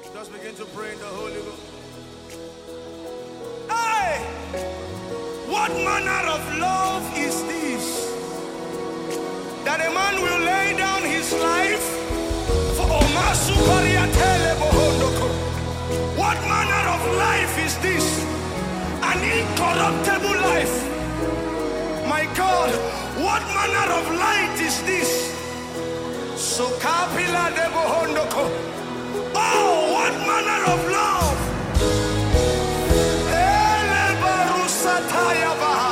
Just begin to pray in the Holy Ghost. Hey! What manner of love is this? That a man will lay down his life for Omasu Pariatele Bohondoko. What manner of life is this? An incorruptible life. My God, what manner of light is this? So Kapila de Bohondoko. Oh, what manner of love! Ele barusataya baha.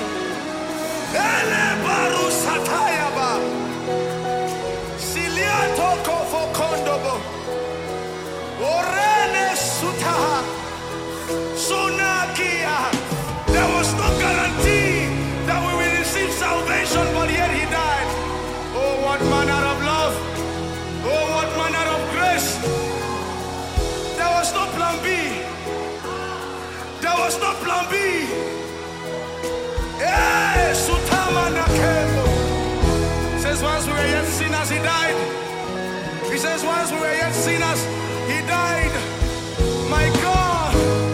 Ele barusataya baha. Siliato kofo kondobo. Orene sutaha. Sunakia. There was no guarantee that we will receive salvation, but yet he died. Oh, what manner of love! Oh, what manner of grace! There was no plan B. There was no plan B. Hey, Sutama Nakemo. Says once we were yet sinners, he died. He says once we were yet sinners, he died. My God.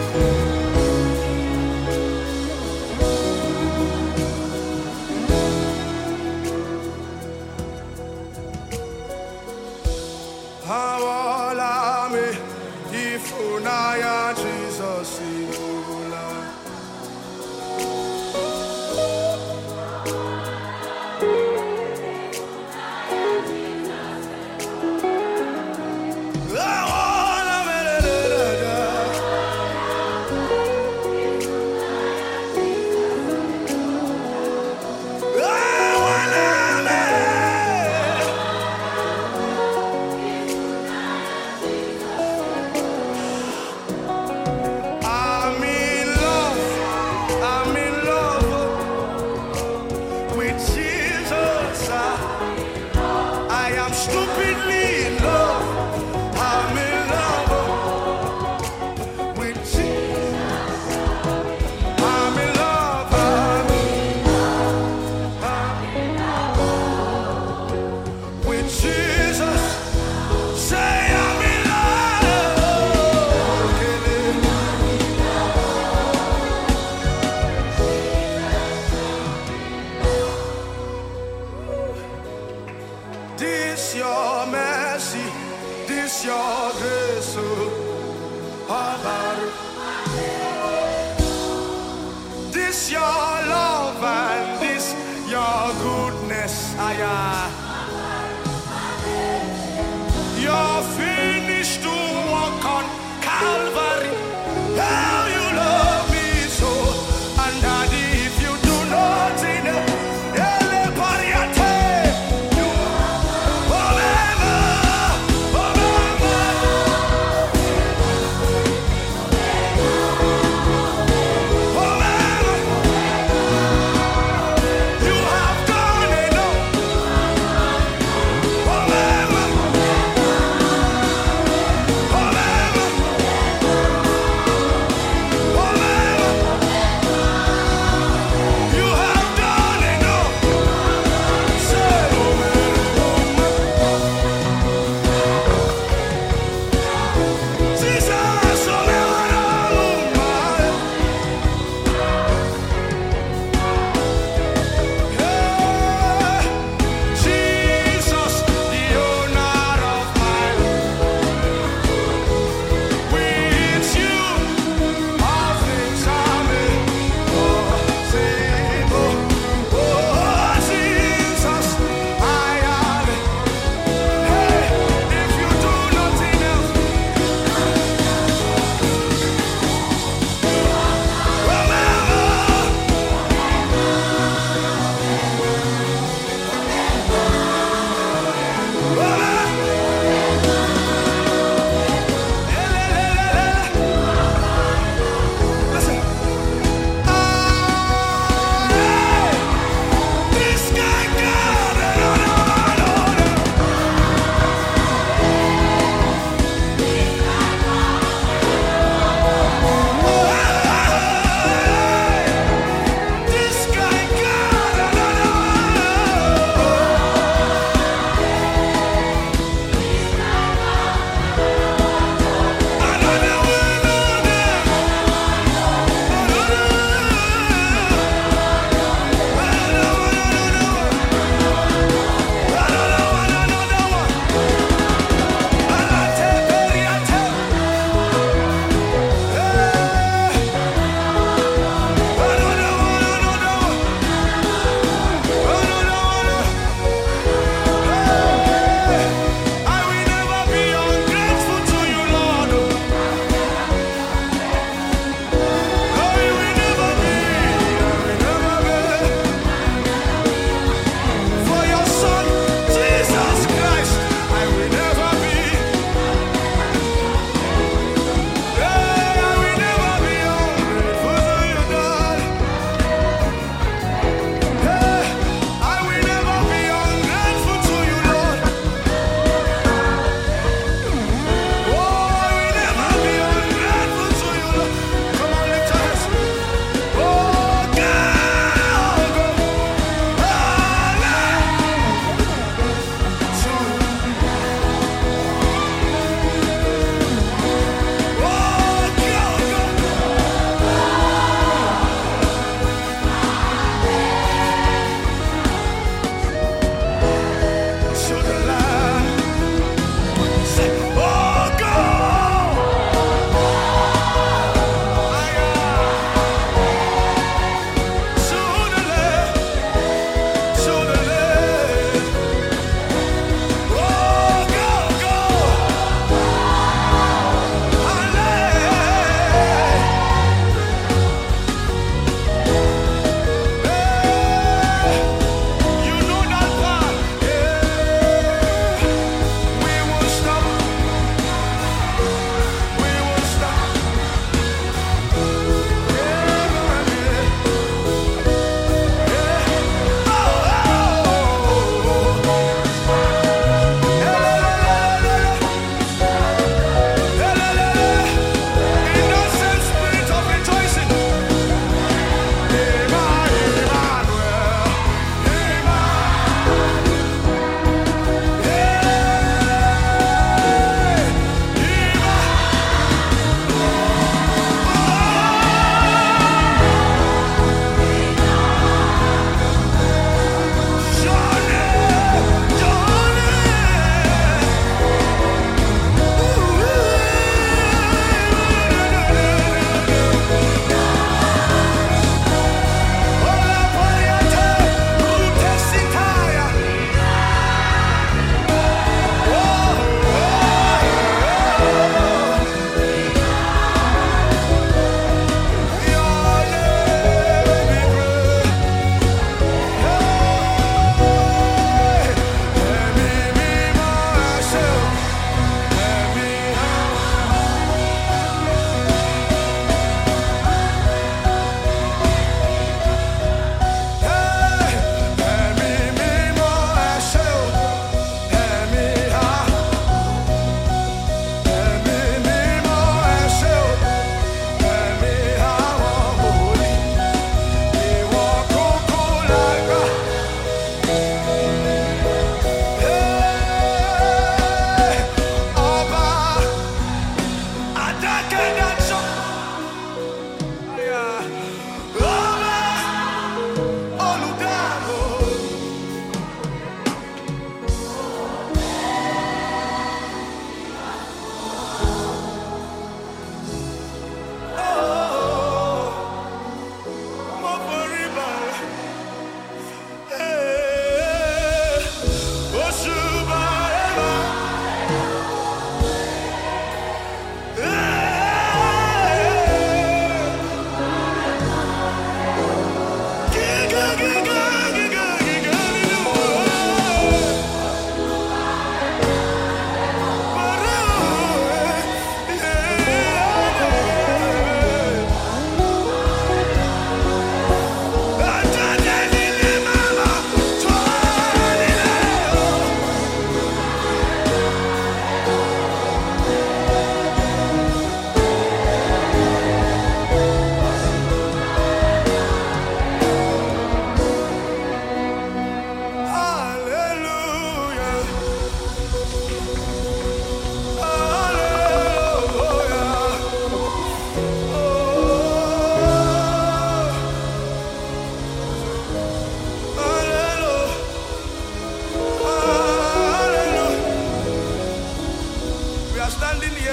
Hawalame ifunaya Jesus igula. This your mercy, this your grace, this your love and this your goodness. You're finished to walk on Calvary. How you love me so, and Daddy, if you do not know.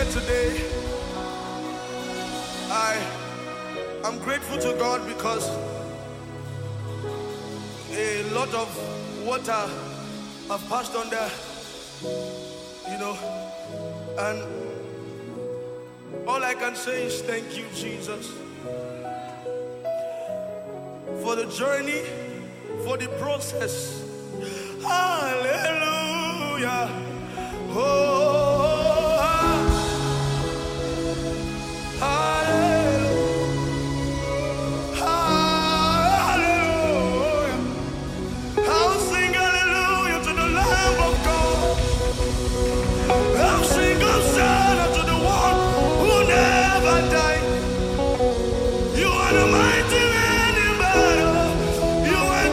here today, I'm grateful to God because a lot of water have passed under, and all I can say is thank you, Jesus, for the journey, for the process. Hallelujah. Oh, hallelujah. Hallelujah. I'll sing hallelujah to the Lamb of God. I'll sing Hosanna to the one who never died. You are the mighty man in battle. You are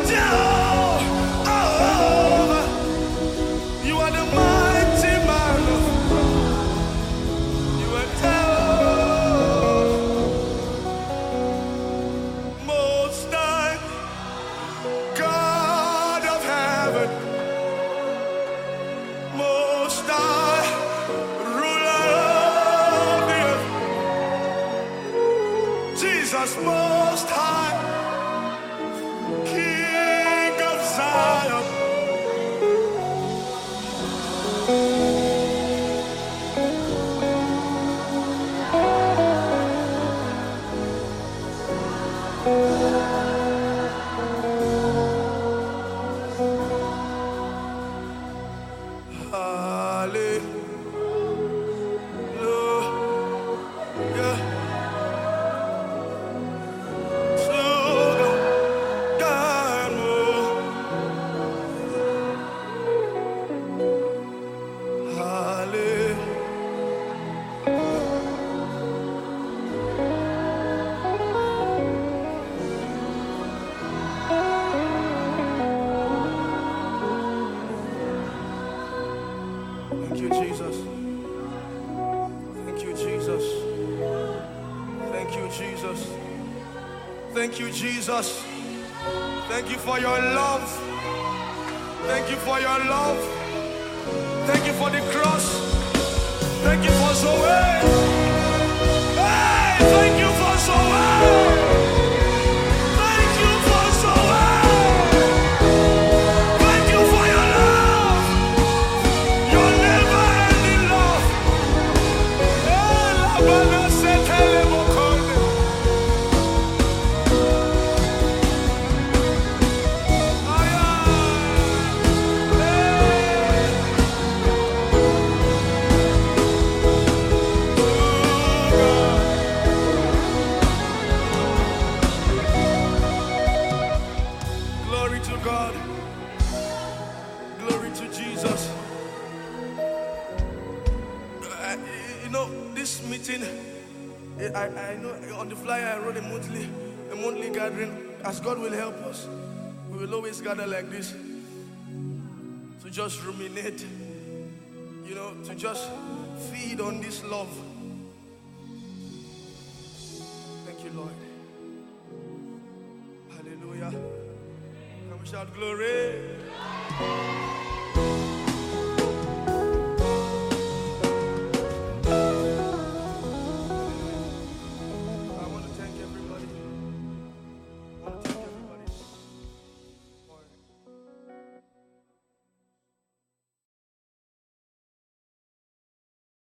Jehovah. You are the mighty man. You are Jehovah. Most High, God of heaven. Most High, ruler of the earth. Jesus, Most High, King of Zion. Hallelujah. To God, hallelujah. Thank you, Jesus. Thank you, Jesus. Thank you, Jesus. Thank you, Jesus. Thank you for your love. Thank you for your love. Thank you for the cross. Thank you for Zoe. Hey, thank you for Zoe. Thank you for Zoe. Thank you for your love. Your never-ending love. Hey, la bana se tele mokonde. Ay, hey. Glory to God. Glory to Jesus. This meeting, I know on the flyer I wrote a monthly gathering. As God will help us, we will always gather like this to just ruminate, to just feed on this love. Thank you, Lord. Hallelujah. Can we shout glory?